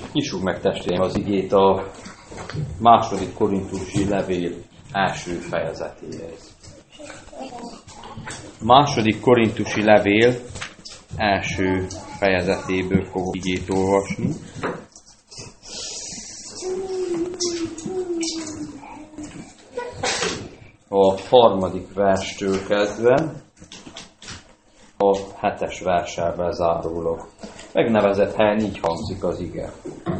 Nyissuk meg, testvéreim, az igét a második korintusi levél első fejezetéhez. Második korintusi levél első fejezetéből fogok igét olvasni. A harmadik verstől kezdve a 7. verssel zárólag. Megnevezett helyen így hangzik az ige.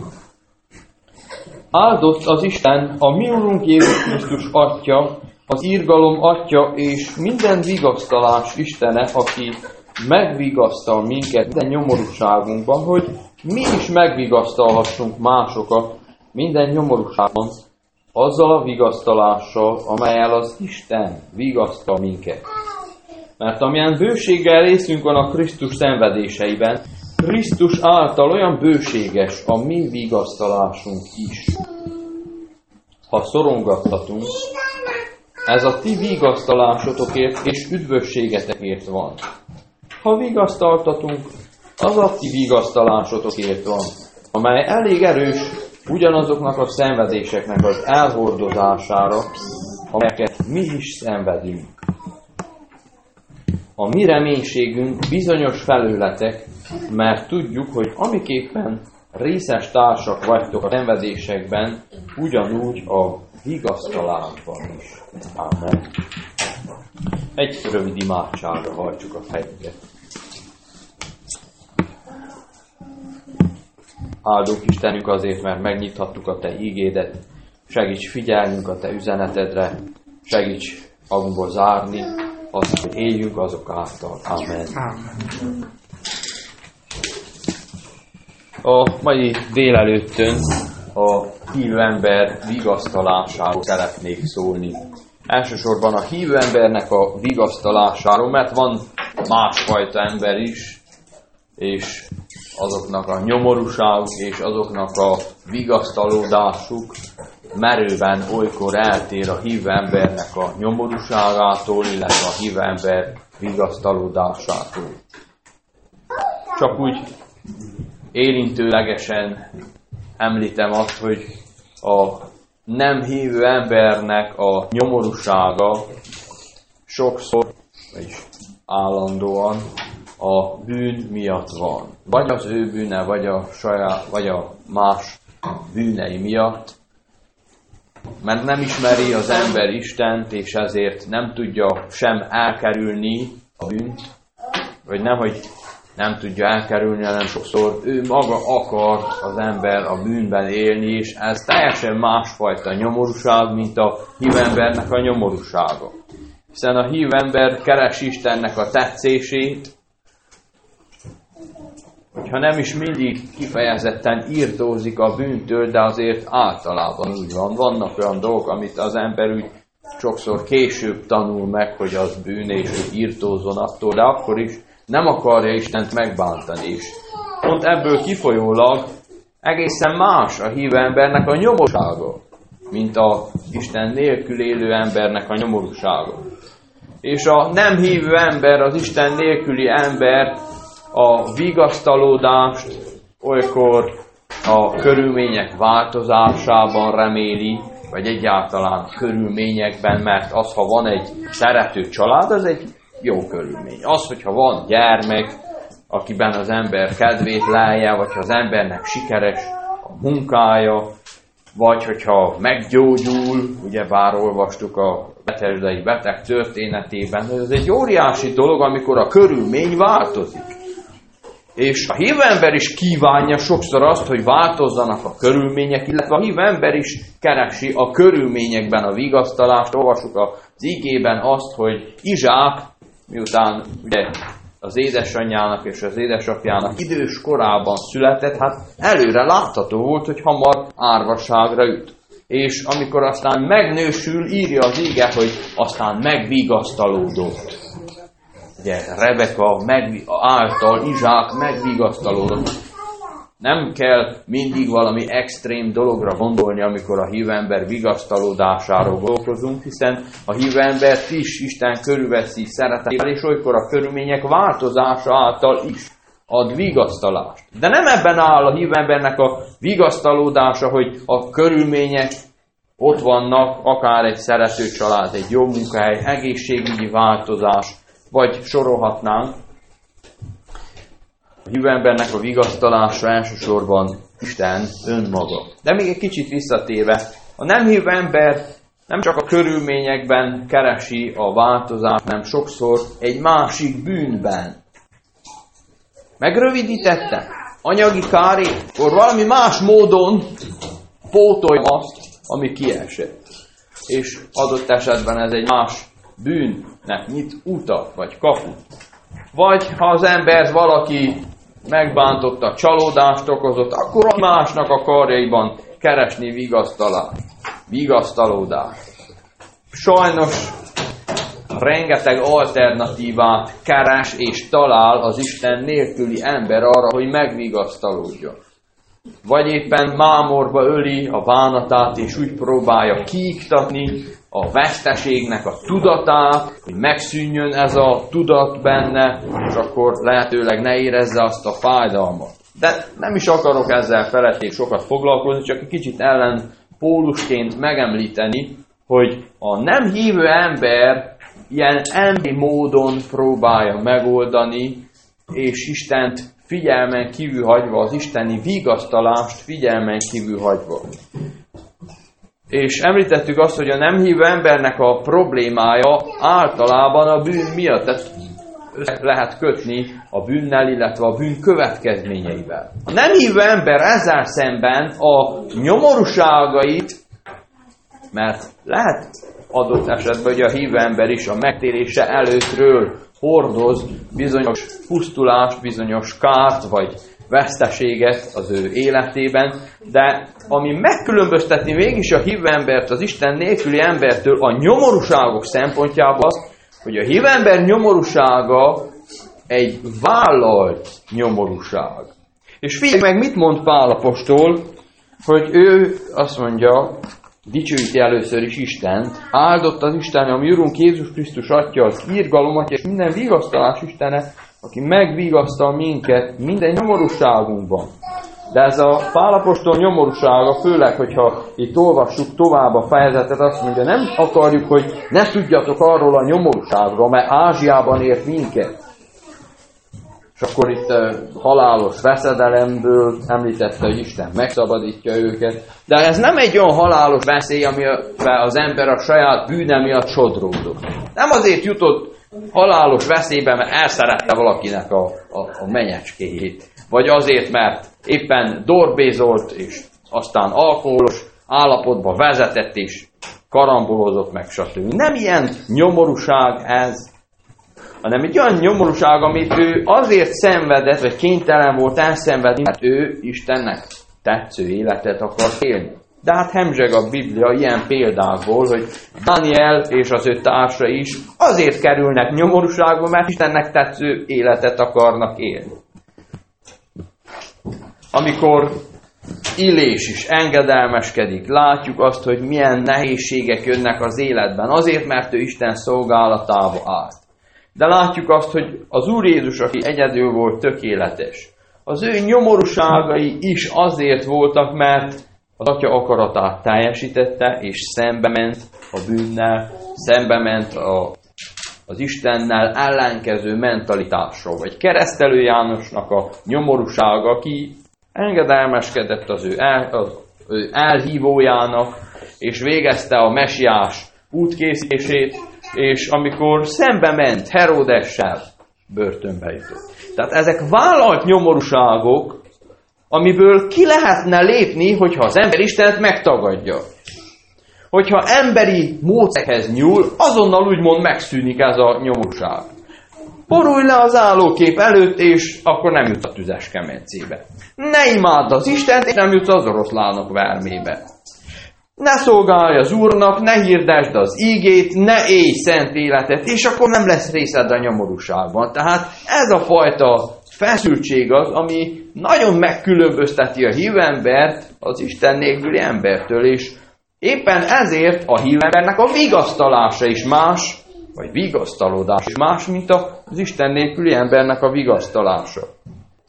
Áldott az Isten, a mi Urunk Jézus Krisztus Atya, az irgalom Atya és minden vigasztalás Istene, aki megvigasztal minket minden nyomorúságunkban, hogy mi is megvigasztalhassunk másokat minden nyomorúságban, azzal a vigasztalással, amellyel az Isten vigasztal minket. Mert amilyen bőséggel részünk van a Krisztus szenvedéseiben, Krisztus által olyan bőséges a mi vigasztalásunk is. Ha szorongattatunk, ez a ti vigasztalásotokért és üdvösségetekért van. Ha vigasztaltatunk, az a ti vigasztalásotokért van, amely elég erős ugyanazoknak a szenvedéseknek az elhordozására, amelyeket mi is szenvedünk. A mi reménységünk bizonyos felőletek, mert tudjuk, hogy amiképpen részes társak vagytok a szenvedésekben, ugyanúgy a vigasztalásban is. Amen. Egy rövid imádságra hajtsuk a fejünket. Áldunk Istenünk azért, mert megnyithattuk a Te ígédet, segíts figyelnünk a Te üzenetedre, segíts magunkból zárni, azt, hogy éljünk azok által. Amen. A mai délelőttön a hívő ember vigasztalásáról szeretnék szólni. Elsősorban a hívő embernek a vigasztalásáról, mert van másfajta ember is, és azoknak a nyomorúságuk és azoknak a vigasztalódásuk merőben olykor eltér a hívő embernek a nyomorúságától, illetve a hívő ember vigasztalódásától. Csak úgy érintőlegesen említem azt, hogy a nem hívő embernek a nyomorúsága sokszor, vagyis állandóan a bűn miatt van. Vagy az ő bűne, vagy a más bűnei miatt, mert nem ismeri az ember Istent, és ezért nem tudja sem elkerülni a bűnt, vagy nem tudja elkerülni, hanem sokszor ő maga akar az ember a bűnben élni, és ez teljesen másfajta nyomorúság, mint a hívembernek a nyomorúsága. Hiszen a hívember keresi Istennek a tetszését, hogyha nem is mindig kifejezetten írtózik a bűntől, de azért általában úgy van. Vannak olyan dolgok, amit az ember úgy sokszor később tanul meg, hogy az bűn, és hogy írtózzon attól, de akkor is nem akarja Istent megbántani is. Pont ebből kifolyólag egészen más a hívő embernek a nyomorúsága, mint a Isten nélkül élő embernek a nyomorúsága. És a nem hívő ember, az Isten nélküli ember a vigasztalódást olykor a körülmények változásában reméli, vagy egyáltalán a körülményekben, mert az, ha van egy szerető család, az egy jó körülmény. Az, hogyha van gyermek, akiben az ember kedvét lelje, vagy ha az embernek sikeres a munkája, vagy hogyha meggyógyul, ugyebár olvastuk a betesdai beteg történetében, hogy ez egy óriási dolog, amikor a körülmény változik. És a hívő ember is kívánja sokszor azt, hogy változzanak a körülmények, illetve a hívő ember is keresi a körülményekben a vigasztalást. Olvassuk az igében azt, hogy Izsák, miután ugye az édesanyjának és az édesapjának idős korában született, hát előre látható volt, hogy hamar árvasságra üt. És amikor aztán megnősül, írja az ige, hogy aztán megvigasztalódott. Ugye Rebeka által Izsák megvigasztalódott. Nem kell mindig valami extrém dologra gondolni, amikor a hívő ember vigasztalódásáról gondolkozunk, hiszen a hívő embert is Isten körülveszi szeretetével, és olykor a körülmények változása által is ad vigasztalást. De nem ebben áll a hívő embernek a vigasztalódása, hogy a körülmények ott vannak, akár egy szerető család, egy jó munkahely, egészségügyi változás, vagy sorolhatnánk. A hívő embernek a vigasztalása elsősorban Isten önmaga. De még egy kicsit visszatérve, a nem hívő ember nem csak a körülményekben keresi a változást, hanem sokszor egy másik bűnben. Megrövidítette anyagi kárét, akkor valami más módon pótolja azt, ami kiesett. És adott esetben ez egy más bűnnek nyit utat, vagy kaput. Vagy ha az ember valaki megbántotta, csalódást okozott, akkor a másnak a karjaiban keresni vigasztalódást. Sajnos rengeteg alternatívát keres és talál az Isten nélküli ember arra, hogy megvigasztalódjon. Vagy éppen mámorba öli a bánatát, és úgy próbálja kiiktatni a veszteségnek a tudatát, hogy megszűnjön ez a tudat benne, és akkor lehetőleg ne érezze azt a fájdalmat. De nem is akarok ezzel feletté sokat foglalkozni, csak egy kicsit ellenpólusként megemlíteni, hogy a nem hívő ember ilyen emberi módon próbálja megoldani, és Istent figyelmen kívül hagyva, az isteni vigasztalást figyelmen kívül hagyva. És említettük azt, hogy a nem hívő embernek a problémája általában a bűn miatt. Tehát lehet kötni a bűnnel, illetve a bűn következményeivel. A nem hívő ember ezzel szemben a nyomorúságait, mert lehet adott esetben, hogy a hívő ember is a megtérése előttről hordoz bizonyos pusztulást, bizonyos kárt, vagy veszteséget az ő életében, de ami megkülönbözteti mégis a hívő embert az Isten nélküli embertől a nyomorúságok szempontjából az, hogy a hívő ember nyomorúsága egy vállalt nyomorúság. És figyelj meg, mit mond Pál apostol, hogy ő azt mondja, dicsőíti először is Istent, áldott az Isten, ami Urunk Jézus Krisztus Atya, az irgalom Atya, és minden vigasztalás Istene, aki megvigasztal minket minden nyomorúságunkban. De ez a Pál apostol nyomorúsága, főleg, hogyha itt olvassuk tovább a fejezetet, azt mondja, nem akarjuk, hogy ne tudjatok arról a nyomorúságról, mert Ázsiában ért minket. És akkor itt halálos veszedelemből említette, hogy Isten megszabadítja őket. De ez nem egy olyan halálos veszély, amivel az ember a saját bűne miatt sodródott. Nem azért jutott halálos veszélybe, mert elszerette valakinek a menyecskéjét. Vagy azért, mert éppen dorbézolt, és aztán alkoholos állapotba vezetett, és karambolozott meg, stb. Nem ilyen nyomorúság ez, hanem egy olyan nyomorúság, amit ő azért szenvedett, vagy kénytelen volt elszenvedni, mert ő Istennek tetsző életet akar élni. De hát hemzseg a Biblia ilyen példákból, hogy Dániel és az ő társa is azért kerülnek nyomorúságba, mert Istennek tetsző életet akarnak élni. Amikor Illés is engedelmeskedik, látjuk azt, hogy milyen nehézségek jönnek az életben, azért, mert ő Isten szolgálatába állt. De látjuk azt, hogy az Úr Jézus, aki egyedül volt tökéletes, az ő nyomorúságai is azért voltak, mert az Atya akaratát teljesítette, és szembe ment a bűnnel, szembe ment az Istennel ellenkező mentalitásról. Vagy Keresztelő Jánosnak a nyomorúsága, aki engedelmeskedett az ő elhívójának, és végezte a mesiás útkészítését, és amikor szembe ment Heródessel, börtönbe jutott. Tehát ezek vállalt nyomorúságok, amiből ki lehetne lépni, hogyha az ember Istent megtagadja. Hogyha emberi módszerhez nyúl, azonnal úgymond megszűnik ez a nyomorúság. Borulj le az állókép előtt, és akkor nem jutsz a tüzes kemencébe. Ne imádd az Istent, és nem jutsz az oroszlánok vermébe. Ne szolgálj az Úrnak, ne hirdesd az ígét, ne élj szent életet, és akkor nem lesz részed a nyomorúságban. Tehát ez a fajta feszültség az, ami nagyon megkülönbözteti a hívő embert az Isten nélküli embertől, és éppen ezért a hívő embernek a vigasztalása is más, vagy vigasztalódás is más, mint az Isten nélküli embernek a vigasztalása.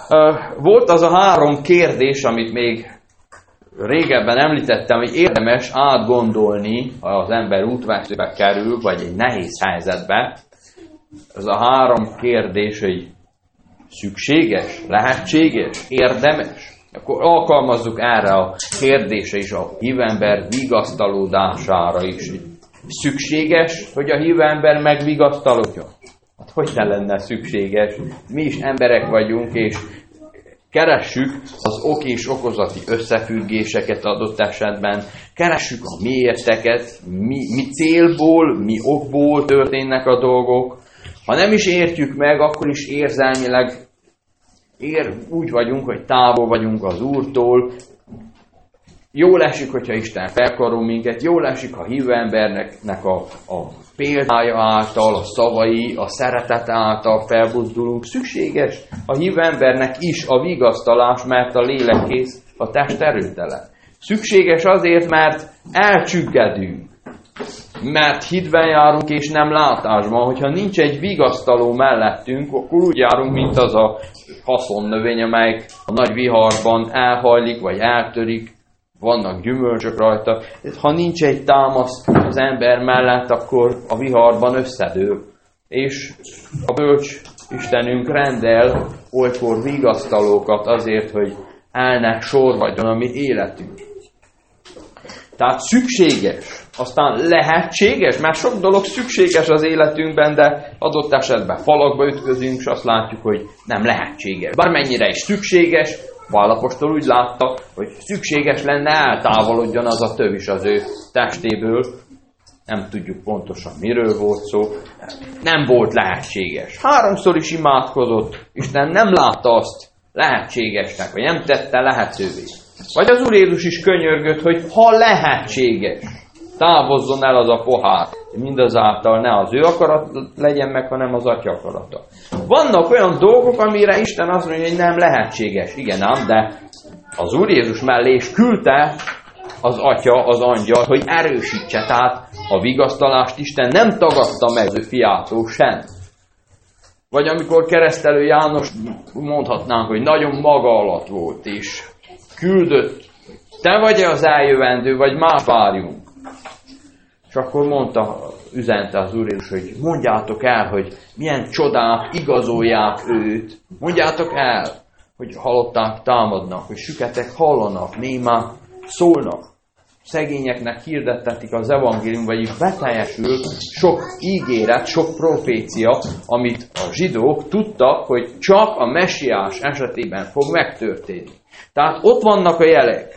Volt az a 3 kérdés, amit még régebben említettem, hogy érdemes átgondolni, ha az ember útvesztőbe kerül, vagy egy nehéz helyzetbe. Ez a 3 kérdés, hogy szükséges, lehetséges, érdemes. Akkor alkalmazzuk erre a kérdésre is a hívember vigasztalódására is. Szükséges, hogy a hívember megvigasztalodjon? Hát hogy ne lenne szükséges? Mi is emberek vagyunk, és keressük az ok és okozati összefüggéseket adott esetben, keressük a miérteket, mi célból, mi okból történnek a dolgok. Ha nem is értjük meg, akkor is érzelmileg úgy vagyunk, hogy távol vagyunk az Úrtól. Jól esik, hogyha Isten felkarol minket, jól esik, ha hívő embernek a példája által, a szavai, a szeretet által felbuzdulunk. Szükséges a hívő embernek is a vigasztalás, mert a lélek kész, a test erőtelen. Szükséges azért, mert elcsüggedünk, mert hitben járunk és nem látásban. Hogyha nincs egy vigasztaló mellettünk, akkor úgy járunk, mint az a haszonnövény, amely a nagy viharban elhajlik, vagy eltörik, vannak gyümölcsök rajta. Ha nincs egy támasz az ember mellett, akkor a viharban összedől. És a bölcs Istenünk rendel olykor vigasztalókat azért, hogy el ne sorvadjon a mi életünk. Tehát szükséges, aztán lehetséges, mert sok dolog szükséges az életünkben, de adott esetben falakba ütközünk, és azt látjuk, hogy nem lehetséges. Bármennyire is szükséges, Pál apostol úgy látta, hogy szükséges lenne eltávolodjon az a töv is az ő testéből. Nem tudjuk pontosan, miről volt szó. Nem volt lehetséges. 3-szor is imádkozott, Isten nem látta azt lehetségesnek, vagy nem tette lehetővé. Vagy az Úr Jézus is könyörgött, hogy ha lehetséges, távozzon el az a pohár. Mindazáltal ne az ő akarat legyen meg, hanem az Atya akarata. Vannak olyan dolgok, amire Isten azt mondja, hogy nem lehetséges. Igen ám, de az Úr Jézus mellé is küldte az Atya, az Angyal, hogy erősítse. Tehát a vigasztalást Isten nem tagadta meg az ő fiától sem. Vagy amikor keresztelő János, mondhatnánk, hogy nagyon maga alatt volt, és küldött, te vagy-e az eljövendő, vagy más várjunk? És akkor üzente az Úr Jézus, hogy mondjátok el, hogy milyen csodák igazolják őt. Mondjátok el, hogy halották támadnak, hogy süketek hallanak, némák szólnak. Szegényeknek hirdettetik az evangélium, vagyis beteljesül sok ígéret, sok profécia, amit a zsidók tudtak, hogy csak a messiás esetében fog megtörténni. Tehát ott vannak a jelek.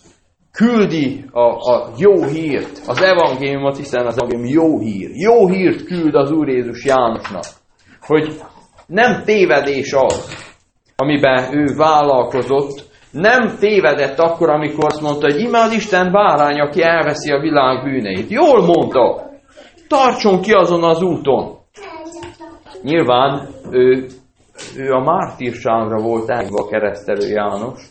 Küldi a jó hírt, az evangéliumot, hiszen az evangélium jó hír. Jó hírt küld az Úr Jézus Jánosnak, hogy nem tévedés az, amiben ő vállalkozott, nem tévedett akkor, amikor azt mondta, hogy íme az Isten bárány, aki elveszi a világ bűneit. Jól mondta, tartson ki azon az úton. Nyilván ő a mártírságra volt elhívva, a keresztelő János,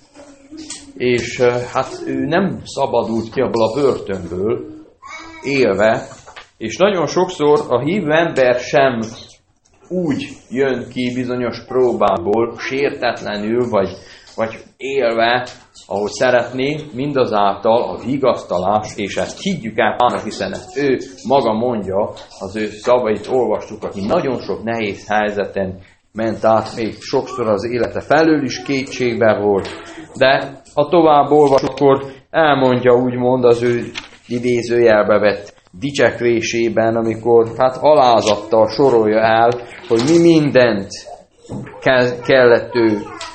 és hát ő nem szabadult ki abból a börtönből élve, és nagyon sokszor a hívő ember sem úgy jön ki bizonyos próbából, sértetlenül, vagy élve, ahogy szeretné, mindazáltal a vigasztalás, és ezt higgyük el Pálnak, hiszen ezt ő maga mondja, az ő szavait olvastuk, aki nagyon sok nehéz helyzeten ment át, még sokszor az élete felől is kétségbe volt, de ha tovább olvas, akkor elmondja úgymond az ő idézőjelbe vett dicsekvésében, amikor hát alázattal sorolja el, hogy mi mindent kellett ő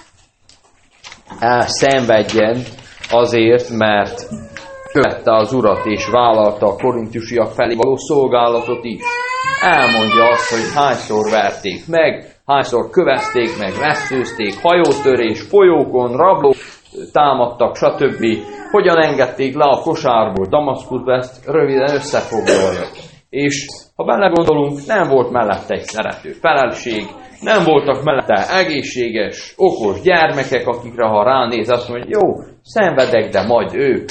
elszenvedjen azért, mert követte az Urat és vállalta a korintusiak felé való szolgálatot is. Elmondja azt, hogy hányszor verték meg, hányszor kövezték meg, veszőzték, hajótörés, folyókon, rablók támadtak, stb. Hogyan engedték le a kosárból Damaszkuszba, ezt röviden összefoglalja. És ha belegondolunk, nem volt mellette egy szerető feleség, nem voltak mellette egészséges, okos gyermekek, akikre ha ránéz, azt mondja, jó, szenvedek, de majd ők.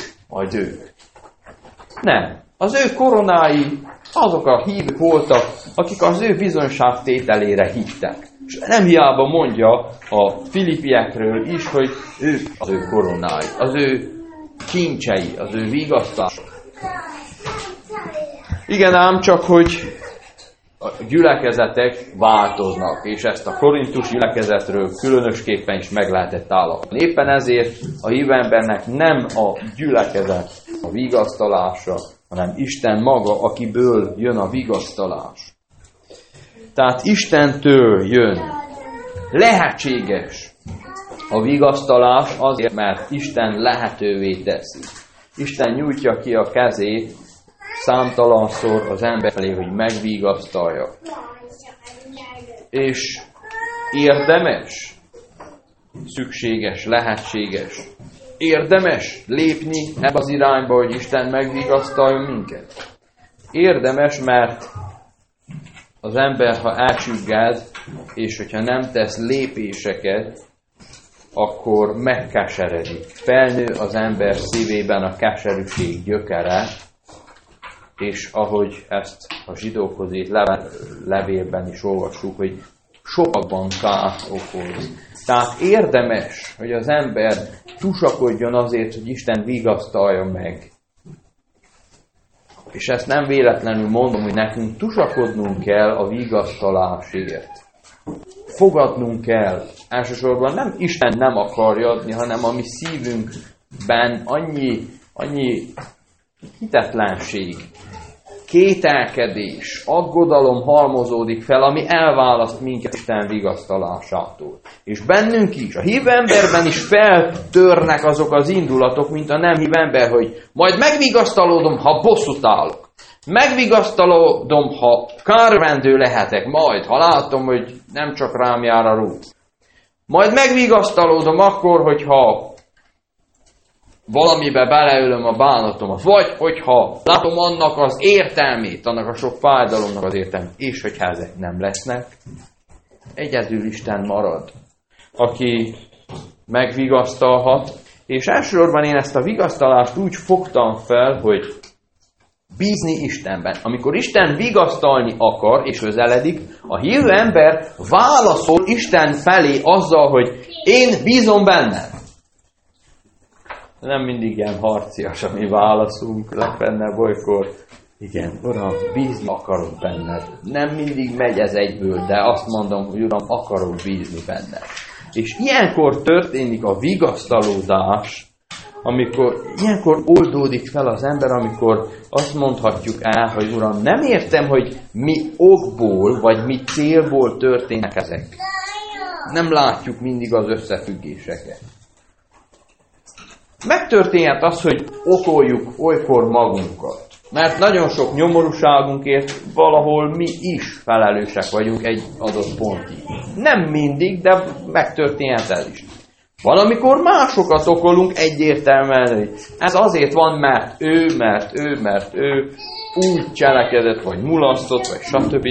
Nem. Az ő koronái azok a hívők voltak, akik az ő bizonyságtételére hittek. És nem hiába mondja a filipiekről is, hogy ők az ő koronái, az ő kincsei, az ő vigasztalások. Igen ám, csak hogy a gyülekezetek változnak, és ezt a korintus gyülekezetről különösképpen is meg lehetett állapítani. Éppen ezért a hívembernek nem a gyülekezet a vigasztalása, hanem Isten maga, akiből jön a vigasztalás. Tehát Istentől jön. Lehetséges a vigasztalás azért, mert Isten lehetővé teszi. Isten nyújtja ki a kezét számtalanszor az ember felé, hogy megvigasztalja. És érdemes, szükséges, lehetséges, érdemes lépni ebbe az irányba, hogy Isten megvigasztaljon minket. Érdemes, mert az ember, ha elcsügged, és hogyha nem tesz lépéseket, akkor megkeseredik. Felnő az ember szívében a keserűség gyökere, és ahogy ezt a zsidókhoz írt levélben is olvassuk, hogy sokakban kárt okoz. Tehát érdemes, hogy az ember tusakodjon azért, hogy Isten vigasztalja meg. És ezt nem véletlenül mondom, hogy nekünk tusakodnunk kell a vigasztalásért. Fogadnunk kell. Elsősorban nem Isten nem akarja adni, hanem a mi szívünkben annyi hitetlenség, kételkedés, aggodalom halmozódik fel, ami elválaszt minket Isten vigasztalásától. És bennünk is, a hívő emberben is feltörnek azok az indulatok, mint a nem hívő ember, hogy majd megvigasztalódom, ha bosszút állok. Megvigasztalódom, ha kárvendő lehetek, majd, ha látom, hogy nem csak rám jár a rút. Majd megvigasztalódom akkor, hogyha valamibe beleölöm a bánatomat, vagy hogyha látom annak az értelmét, annak a sok fájdalomnak az értelmét, és hogyha ezek nem lesznek, egyedül Isten marad, aki megvigasztalhat, és elsősorban én ezt a vigasztalást úgy fogtam fel, hogy bízni Istenben. Amikor Isten vigasztalni akar, és közeledik, a hívő ember válaszol Isten felé azzal, hogy én bízom benne. Nem mindig ilyen harcias a mi válaszunk, legfennebb olykor, igen, Uram, bízni akarok benned. Nem mindig megy ez egyből, de azt mondom, hogy Uram, akarok bízni benned. És ilyenkor történik a vigasztalódás, ilyenkor oldódik fel az ember, amikor azt mondhatjuk el, hogy Uram, nem értem, hogy mi okból, vagy mi célból történnek ezek. Nem látjuk mindig az összefüggéseket. Megtörténhet az, hogy okoljuk olykor magunkat. Mert nagyon sok nyomorúságunkért valahol mi is felelősek vagyunk egy adott pontig. Nem mindig, de megtörténhet ez is. Valamikor másokat okolunk egyértelműen, hogy ez azért van, mert ő úgy cselekedett, vagy mulasztott, vagy stb.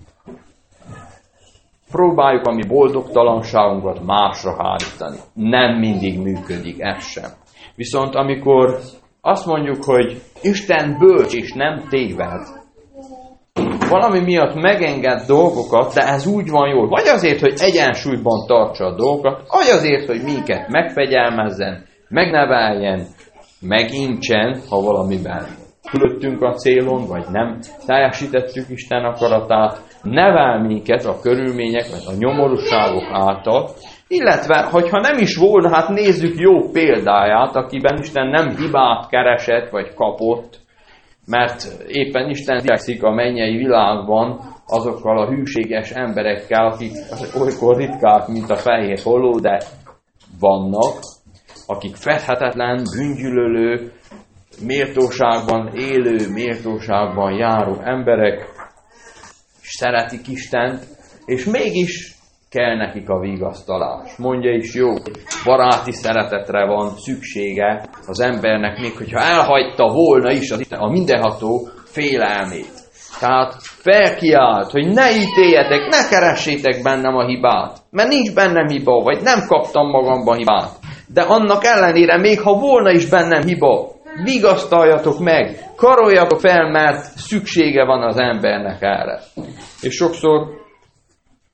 Próbáljuk a mi boldogtalanságunkat másra hárítani. Nem mindig működik, ez sem. Viszont amikor azt mondjuk, hogy Isten bölcs és nem téved, valami miatt megenged dolgokat, de ez úgy van jól, vagy azért, hogy egyensúlyban tartsa a dolgokat, vagy azért, hogy minket megfegyelmezzen, megneveljen, megintsen, ha valamiben fölöttünk a célon, vagy nem teljesítettük Isten akaratát, nevel minket a körülmények, vagy a nyomorúságok által, illetve, hogyha nem is volna, hát nézzük jó példáját, akiben Isten nem hibát keresett, vagy kapott, mert éppen Isten igyekszik a mennyei világban azokkal a hűséges emberekkel, akik olykor ritkák, mint a fehér holló, de vannak, akik fedhetetlen, bűngyűlölő, méltóságban élő, méltóságban járó emberek, és szeretik Istent, és mégis kell nekik a vigasztalás. Mondja is jó, baráti szeretetre van szüksége az embernek, még hogyha elhagyta volna is a mindenható félelmét. Tehát felkiált, hogy ne ítéljetek, ne keressétek bennem a hibát, mert nincs bennem hiba, vagy nem kaptam magamban hibát. De annak ellenére, még ha volna is bennem hiba, vigasztaljatok meg, karoljatok fel, mert szüksége van az embernek erre. És sokszor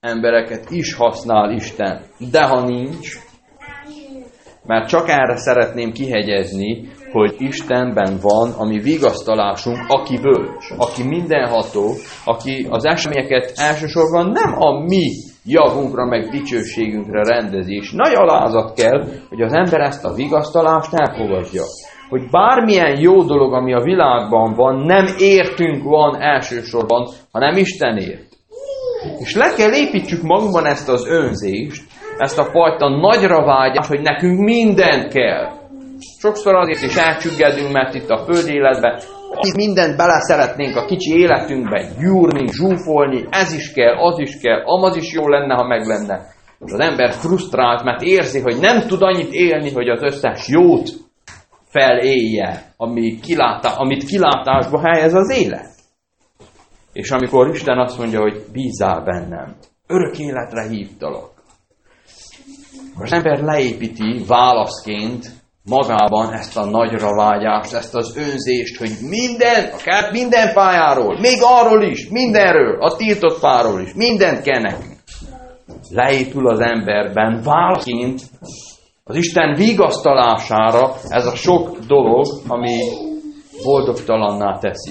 embereket is használ Isten. De ha nincs, mert csak erre szeretném kihegyezni, hogy Istenben van a mi vigasztalásunk, aki bölcs, aki mindenható, aki az eseményeket elsősorban nem a mi javunkra, meg dicsőségünkre rendezi. És nagy alázat kell, hogy az ember ezt a vigasztalást elfogadja. Hogy bármilyen jó dolog, ami a világban van, nem értünk van elsősorban, hanem Istenért. És le kell építsük magunkban ezt az önzést, ezt a fajta nagyra vágyást, hogy nekünk mindent kell. Sokszor azért is elcsüggedünk, mert itt a föld életben mindent bele szeretnénk a kicsi életünkbe gyúrni, zsúfolni, ez is kell, az is kell, amaz is jó lenne, ha meg lenne. És az ember frusztrált, mert érzi, hogy nem tud annyit élni, hogy az összes jót felélje, amit kilátásba helyez az élet. És amikor Isten azt mondja, hogy bízzál bennem, örök életre hívtalak, az ember leépíti válaszként magában ezt a nagyra vágyást, ezt az önzést, hogy akár minden pályáról, még arról is, mindenről, a tiltott páról is, mindent kell nekünk. Leépül az emberben válaszként az Isten vigasztalására ez a sok dolog, ami boldogtalanná teszi.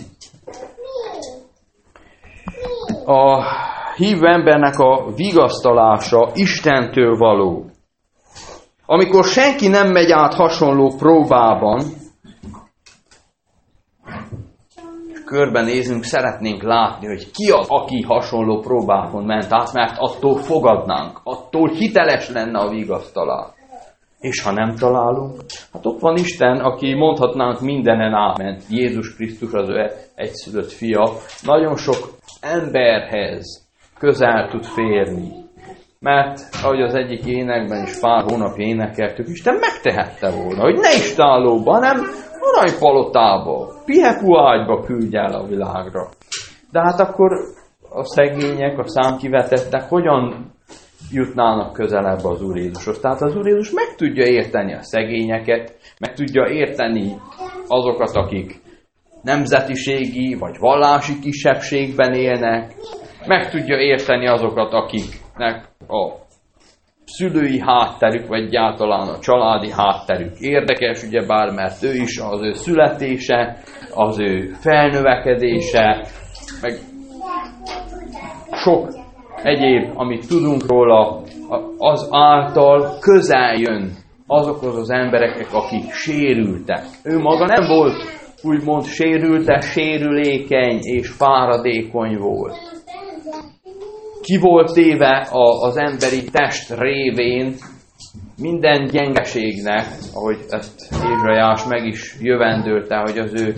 A hívő embernek a vigasztalása Istentől való. Amikor senki nem megy át hasonló próbában, körbenézünk, szeretnénk látni, hogy ki az, aki hasonló próbákon ment át, mert attól fogadnánk, attól hiteles lenne a vigasztalás. És ha nem találunk, hát ott van Isten, aki mondhatnánk mindenen átment. Jézus Krisztus az ő egyszülött fia, nagyon sok emberhez közel tud férni. Mert, ahogy az egyik énekben is pár hónapja énekeltük, Isten megtehette volna, hogy ne istállóba, hanem aranypalotába, pihekú ágyba küldj el a világra. De hát akkor a szegények, a számkivetettek hogyan jutnának közelebb az Úr Jézushoz? Tehát az Úr Jézus meg tudja érteni a szegényeket, meg tudja érteni azokat, akik nemzetiségi vagy vallási kisebbségben élnek, meg tudja érteni azokat, akiknek a szülői hátterük, vagy egyáltalán a családi hátterük érdekes, ugyebár, mert ő is az ő születése, az ő felnövekedése, meg sok egyéb, amit tudunk róla, az által közel jön azokhoz az embereknek, akik sérültek. Ő maga nem volt úgymond sérült, sérülékeny és fáradékony volt. Ki volt téve az emberi test révén minden gyengeségnek, ahogy ezt Ézsaiás meg is jövendőlte, hogy az ő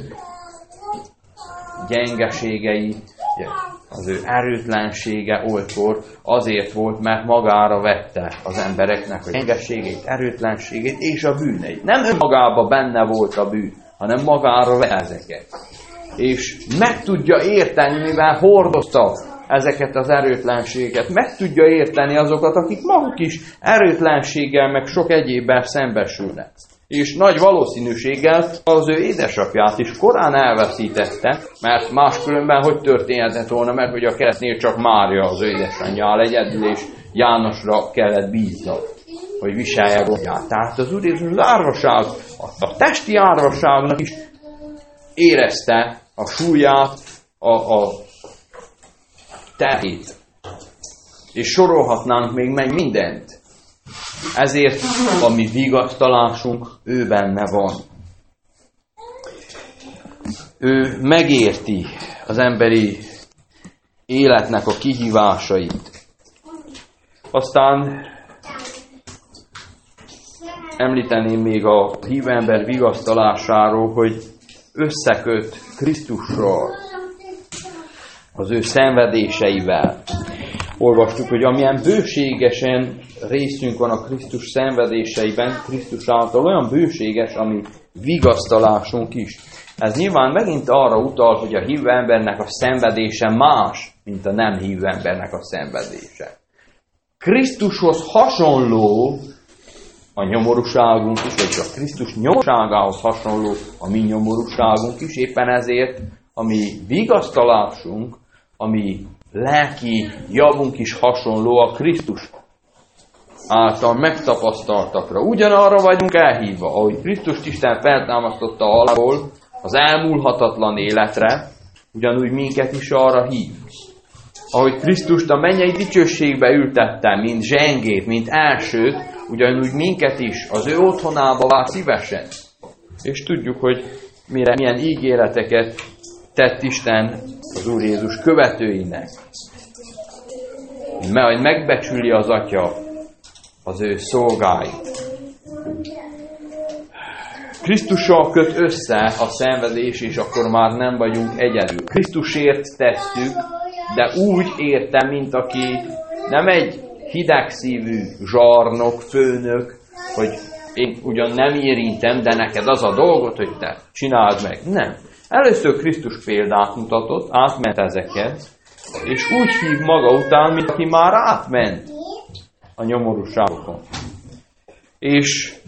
gyengeségei, az ő erőtlensége olykor azért volt, mert magára vette az embereknek a gyengeségét, erőtlenségét és a bűneit. Nem önmagában benne volt a bűn, hanem magára vette ezeket. És meg tudja érteni, mivel hordozta ezeket az erőtlenségeket, meg tudja érteni azokat, akik maguk is erőtlenséggel, meg sok egyébben szembesülnek. És nagy valószínűséggel az ő édesapját is korán elveszítette, mert máskülönben hogy történhetett volna meg, hogy a keresztnél csak Mária az ő édesanyja áll egyedül, és Jánosra kellett bízza, hogy viselje gondját. Tehát az Úr Jézus az árvaság, a testi árvaságnak is érezte a súlyát, a terhét. És sorolhatnánk még meg mindent. Ezért a mi vigasztalásunk ő benne van. Ő megérti az emberi életnek a kihívásait. Aztán említeném még a hívő ember vigasztalásáról, hogy összeköt Krisztussal, az ő szenvedéseivel. Olvastuk, hogy amilyen bőségesen részünk van a Krisztus szenvedéseiben, Krisztus által olyan bőséges, ami vigasztalásunk is. Ez nyilván megint arra utal, hogy a hívő embernek a szenvedése más, mint a nem hívő embernek a szenvedése. Krisztushoz hasonló a nyomorúságunk is, vagy a Krisztus nyomorúságához hasonló a mi nyomorúságunk is, éppen ezért a mi vigasztalásunk ami lelki javunk is hasonló a Krisztus által megtapasztaltakra. Ugyanarra vagyunk elhívva, ahogy Krisztust Isten feltámasztotta a halálból az elmúlhatatlan életre, ugyanúgy minket is arra hív. Ahogy Krisztust a mennyei dicsőségbe ültette, mint zsengét, mint elsőt, ugyanúgy minket is az ő otthonába vár szívesen. És tudjuk, hogy milyen ígéreteket tett Isten az Úr Jézus követőinek. Majd megbecsüli az Atya az ő szolgáit. Krisztussal köt össze a szenvedés, és akkor már nem vagyunk egyedül. Krisztusért tesszük, de úgy érte, mint aki nem egy hidegszívű zsarnok, főnök, hogy én ugyan nem érintem, de neked az a dolgot, hogy te csináld meg. Nem. Először Krisztus példát mutatott, átment ezeket, és úgy hív maga után, mint aki már átment a nyomorúságokon. És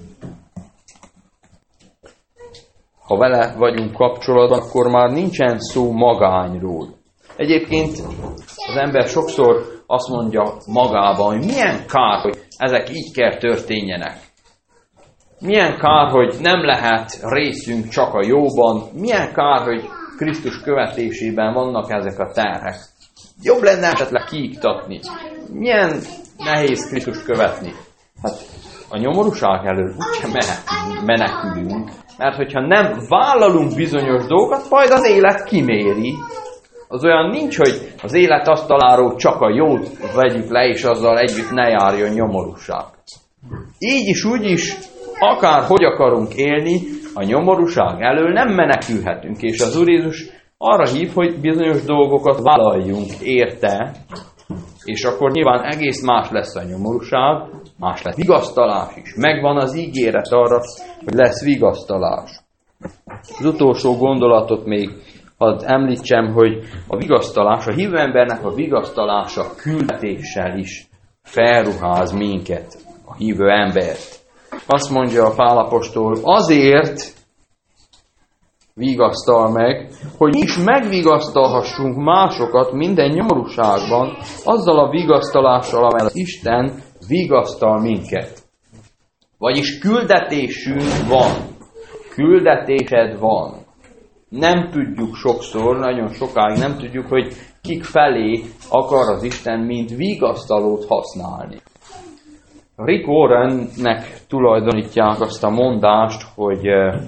ha vele vagyunk kapcsolatban, akkor már nincsen szó magányról. Egyébként az ember sokszor azt mondja magában, hogy milyen kár, hogy ezek így kell történjenek. Milyen kár, hogy nem lehet részünk csak a jóban. Milyen kár, hogy Krisztus követésében vannak ezek a terhek. Jobb lenne esetleg kiiktatni. Milyen nehéz Krisztust követni. Hát a nyomorúság elől úgysem menekülünk, mert hogyha nem vállalunk bizonyos dolgokat, majd az élet kiméri. Az olyan nincs, hogy az élet asztaláról csak a jót vegyük le, és azzal együtt ne járjon nyomorúság. Így is, úgy is, akár hogy akarunk élni, a nyomorúság elől nem menekülhetünk, és az Úr Jézus arra hív, hogy bizonyos dolgokat vállaljunk érte, és akkor nyilván egész más lesz a nyomorúság, más lesz vigasztalás is. Megvan az ígéret arra, hogy lesz vigasztalás. Az utolsó gondolatot még hadd említsem, hogy a vigasztalás, a hívő embernek a vigasztalása küldetéssel is felruház minket, a hívő embert. Azt mondja a Pál apostol, azért vigasztal meg, hogy mi is megvigasztalhassunk másokat minden nyomorúságban, azzal a vigasztalással, amely az Isten vigasztal minket. Vagyis küldetésünk van. Küldetésed van. Nem tudjuk sokszor, nagyon sokáig nem tudjuk, hogy kik felé akar az Isten, mint vigasztalót használni. Rick Warrennek tulajdonítják azt a mondást, hogy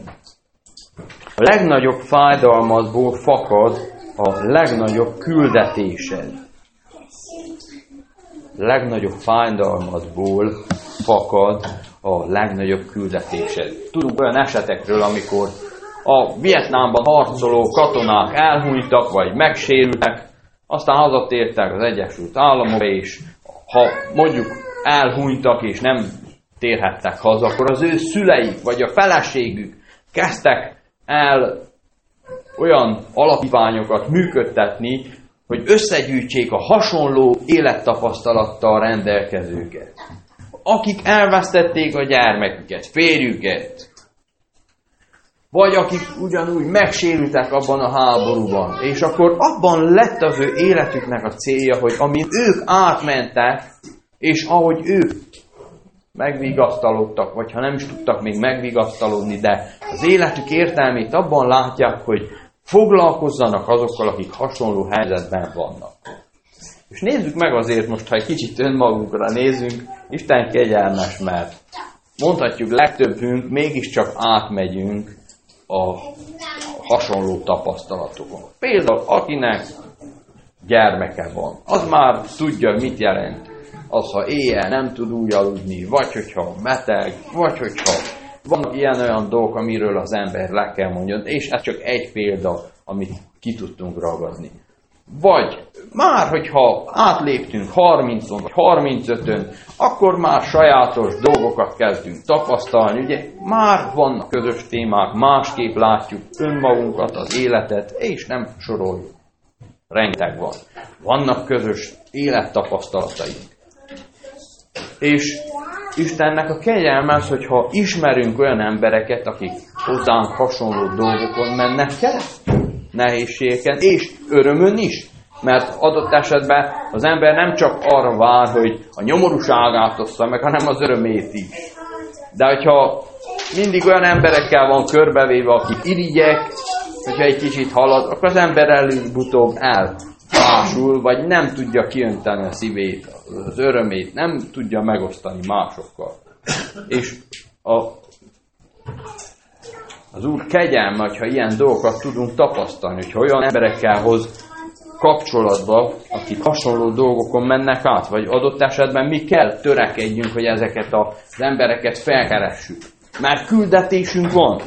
a legnagyobb fájdalmadból fakad a legnagyobb küldetésed. A legnagyobb fájdalmadból fakad a legnagyobb küldetésed. Tudunk olyan esetekről, amikor a Vietnámban harcoló katonák elhunytak, vagy megsérültek, aztán hazatértek az Egyesült Államokba, és ha mondjuk elhunytak, és nem térhettek haza, akkor az ő szüleik, vagy a feleségük kezdtek el olyan alapítványokat működtetni, hogy összegyűjtsék a hasonló élettapasztalattal rendelkezőket. Akik elvesztették a gyermeküket, férjüket, vagy akik ugyanúgy megsérültek abban a háborúban, és akkor abban lett az ő életüknek a célja, hogy amint ők átmentek, és ahogy ők megvigasztalódtak, vagy ha nem is tudtak még megvigasztalódni, de az életük értelmét abban látják, hogy foglalkozzanak azokkal, akik hasonló helyzetben vannak. És nézzük meg azért most, ha egy kicsit önmagunkra nézünk, Isten kegyelmes, mert mondhatjuk legtöbbünk, mégiscsak átmegyünk a hasonló tapasztalatokon. Például akinek gyermeke van, az már tudja, mit jelent az, ha éjjel nem tud úgy aludni, vagy hogyha beteg, vagy hogyha vannak ilyen-olyan dolgok, amiről az ember le kell mondjon, és ez csak egy példa, amit ki tudtunk ragadni. Vagy már, hogyha átléptünk 30-on, vagy 35-ön, akkor már sajátos dolgokat kezdünk tapasztalni. Ugye már vannak közös témák, másképp látjuk önmagunkat, az életet, és nem soroljuk. Rengeteg van. Vannak közös élettapasztalataink. És Istennek a kegyelme az, hogyha ismerünk olyan embereket, akik hozzánk hasonló dolgokon mennek keresztül, nehézségeken, és örömön is. Mert adott esetben az ember nem csak arra vár, hogy a nyomorúságát ossza meg, hanem az örömét is. De hogyha mindig olyan emberekkel van körbevéve, akik irigyek, hogyha egy kicsit halad, akkor az ember előbb-utóbb elfásul, vagy nem tudja kiönteni a szívét, az örömét, nem tudja megosztani másokkal. És az Úr kegyelme, hogyha ilyen dolgokat tudunk tapasztalni, hogyha olyan emberekkel hoz kapcsolatba, akik hasonló dolgokon mennek át, vagy adott esetben mi kell törekedjünk, hogy ezeket az embereket felkeressük. Mert küldetésünk van.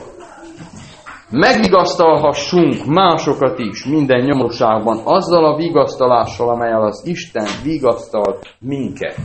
Megvigasztalhassunk másokat is minden nyomorúságban, azzal a vigasztalással, amelyel az Isten vigasztal minket.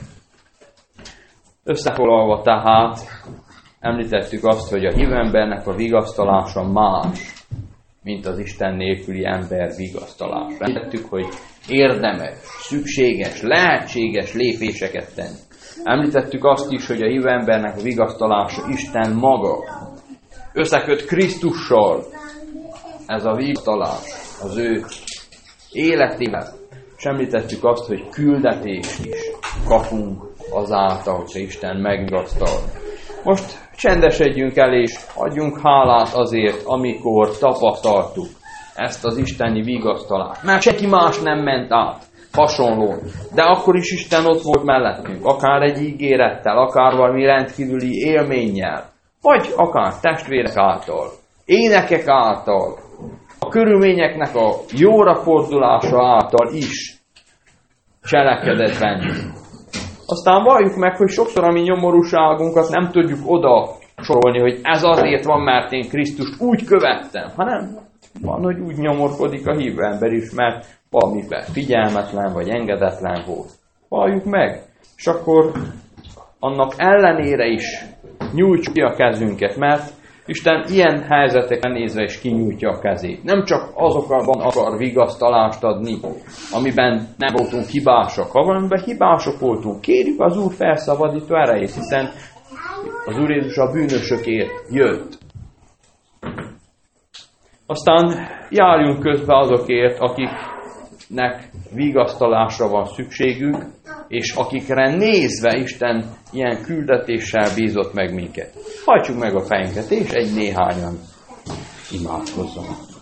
Összefoglalva tehát említettük azt, hogy a hívő embernek a vigasztalása más, mint az Isten nélküli ember vigasztalása. Említettük, hogy érdemes, szükséges, lehetséges lépéseket tenni. Említettük azt is, hogy a hívő embernek a vigasztalása Isten maga. Összeköt Krisztussal ez a vigasztalás az ő életével. És említettük azt, hogy küldetést is kapunk azáltal, hogy Isten megvigasztal. Most csendesedjünk el és adjunk hálát azért, amikor tapasztaltuk ezt az isteni vigasztalást. Mert senki más nem ment át hasonlóan. De akkor is Isten ott volt mellettünk, akár egy ígérettel, akár valami rendkívüli élménnyel, vagy akár testvérek által, énekek által, a körülményeknek a jóra fordulása által is cselekedett bennünk. Aztán valljuk meg, hogy sokszor a mi nyomorúságunkat nem tudjuk oda sorolni, hogy ez azért van, mert én Krisztust úgy követtem, hanem van, hogy úgy nyomorkodik a hívő ember is, mert valamiben figyelmetlen vagy engedetlen volt. Valljuk meg, és akkor annak ellenére is nyújtsuk ki a kezünket, mert Isten ilyen helyzetekre nézve is kinyújtja a kezét. Nem csak azokban akar vigasztalást adni, amiben nem voltunk hibásak. Ha valamiben hibások voltunk, kérjük az Úr felszabadító erejét, hiszen az Úr Jézus a bűnösökért jött. Aztán járjunk közbe azokért, akiknek vigasztalásra van szükségük, és akikre nézve Isten ilyen küldetéssel bízott meg minket. Hajtsuk meg a fejünket, és egy néhányan imádkozzunk.